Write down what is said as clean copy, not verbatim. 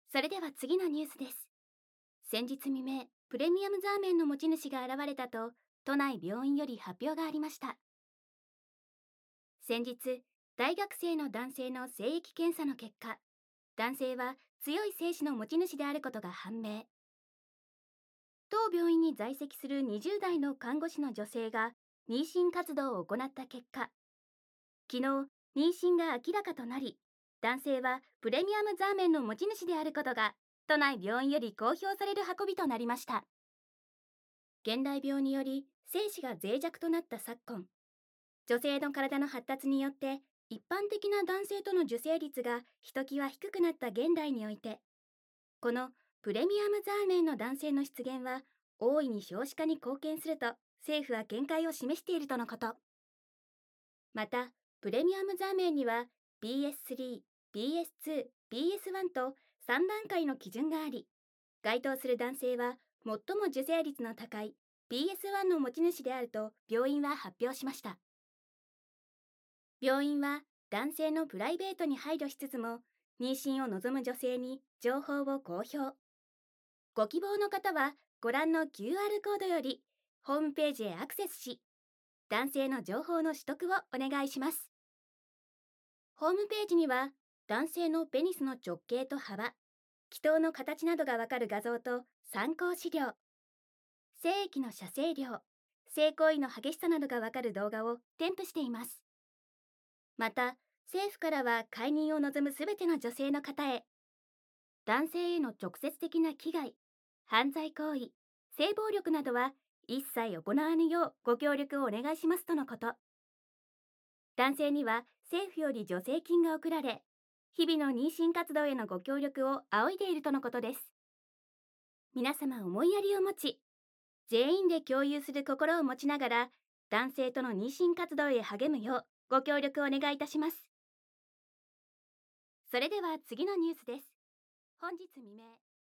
それでは次のニュースです。先日未明、プレミアムザーメンの持ち主が現れたと、都内病院より発表がありました。先日、大学生の男性の精液検査の結果、男性は強い精子の持ち主であることが判明。当病院に在籍する20代の看護師の女性が妊娠活動を行った結果、昨日、妊娠が明らかとなり、男性はプレミアムザーメンの持ち主であることが、都内病院より公表される運びとなりました。現代病により精子が脆弱となった昨今、女性の体の発達によって一般的な男性との受精率がひときわ低くなった現代において、このプレミアムザーメンの男性の出現は大いに少子化に貢献すると政府は見解を示しているとのこと。また、プレミアムザーメンには BS3、BS2、BS1 と3段階の基準があり、該当する男性は最も受精率の高い BS1 の持ち主であると病院は発表しました。病院は男性のプライベートに配慮しつつも、妊娠を望む女性に情報を公表。ご希望の方はご覧の QR コードよりホームページへアクセスし、男性の情報の取得をお願いします。ホームページには男性のペニスの直径と幅、気筒の形などがわかる画像と参考資料、精液の射精量、性行為の激しさなどがわかる動画を添付しています。また、政府からは解任を望むすべての女性の方へ、男性への直接的な危害、犯罪行為、性暴力などは一切行わぬようご協力をお願いしますとのこと。男性には政府より助成金が贈られ、日々の妊娠活動へのご協力を仰いでいるとのことです。皆様思いやりを持ち、全員で共有する心を持ちながら、男性との妊娠活動へ励むようご協力をお願いいたします。それでは次のニュースです。本日未明